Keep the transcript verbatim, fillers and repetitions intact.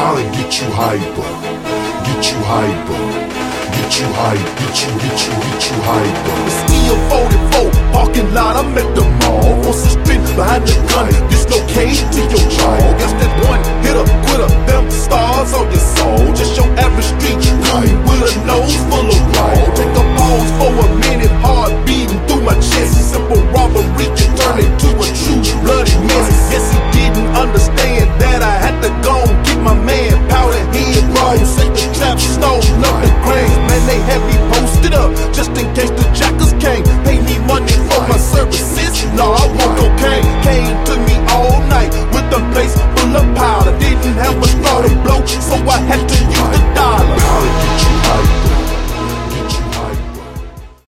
trying to get you hyper, get you hyper, get you hype, get you, get you, get you hyper. It's E M forty-four, parking lot, I'm at the mall. On suspend behind the gun, dislocate to your jaw.